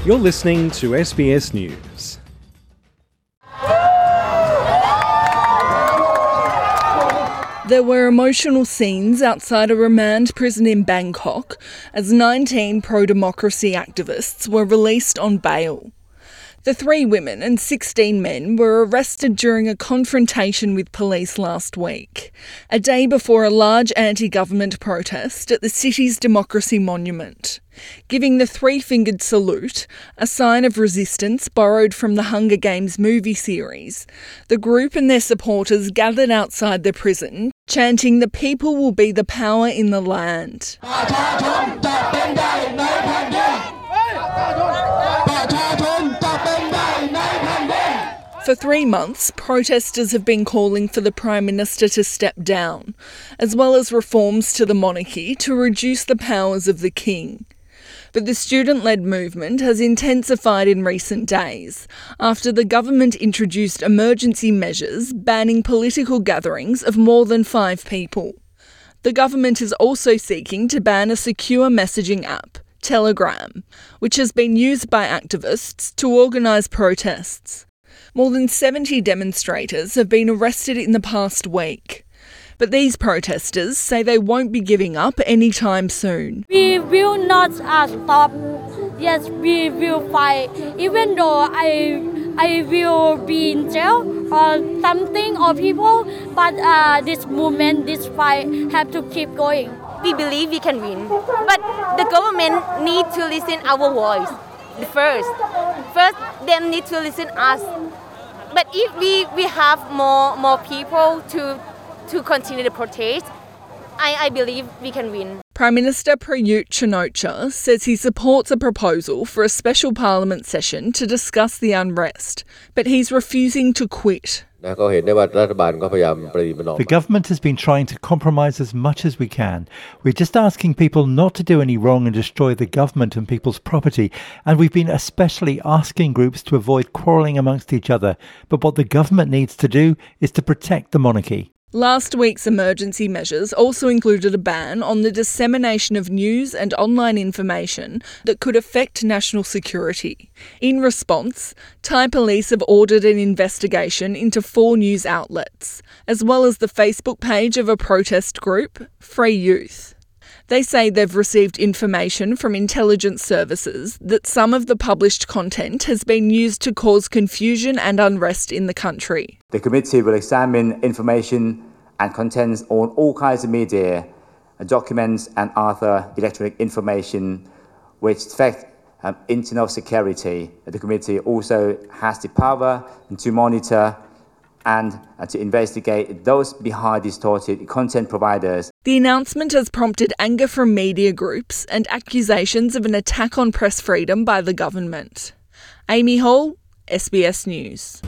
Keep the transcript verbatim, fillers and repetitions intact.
You're listening to S B S News. There were emotional scenes outside a remand prison in Bangkok as nineteen pro-democracy activists were released on bail. The three women and sixteen men were arrested during a confrontation with police last week, a day before a large anti-government protest at the city's Democracy Monument, giving the three-fingered salute, a sign of resistance borrowed from the Hunger Games movie series. The group and their supporters gathered outside the prison, chanting, "The people will be the power in the land." For three months, protesters have been calling for the Prime Minister to step down, as well as reforms to the monarchy to reduce the powers of the King. But the student-led movement has intensified in recent days after the government introduced emergency measures banning political gatherings of more than five people. The government is also seeking to ban a secure messaging app, Telegram, which has been used by activists to organise protests. More than seventy demonstrators have been arrested in the past week. But these protesters say they won't be giving up anytime soon. We will not uh, stop. Yes, we will fight. Even though I I will be in jail or something or people, but uh, this movement, this fight have to keep going. We believe we can win, but the government need to listen our voice first. First, them need to listen us. But if we, we have more more people to to continue the protest, I, I believe we can win. Prime Minister Prayut Chan-o-cha says he supports a proposal for a special parliament session to discuss the unrest, but he's refusing to quit. The government has been trying to compromise as much as we can. We're just asking people not to do any wrong and destroy the government and people's property, and we've been especially asking groups to avoid quarrelling amongst each other. But what the government needs to do is to protect the monarchy. Last week's emergency measures also included a ban on the dissemination of news and online information that could affect national security. In response, Thai police have ordered an investigation into four news outlets, as well as the Facebook page of a protest group, Free Youth. They say they've received information from intelligence services that some of the published content has been used to cause confusion and unrest in the country. The committee will examine information and contents on all kinds of media, documents and other electronic information which affect um, internal security. The committee also has the power to monitor and uh, to investigate those behind distorted content providers. The announcement has prompted anger from media groups and accusations of an attack on press freedom by the government. Amy Hall, S B S News.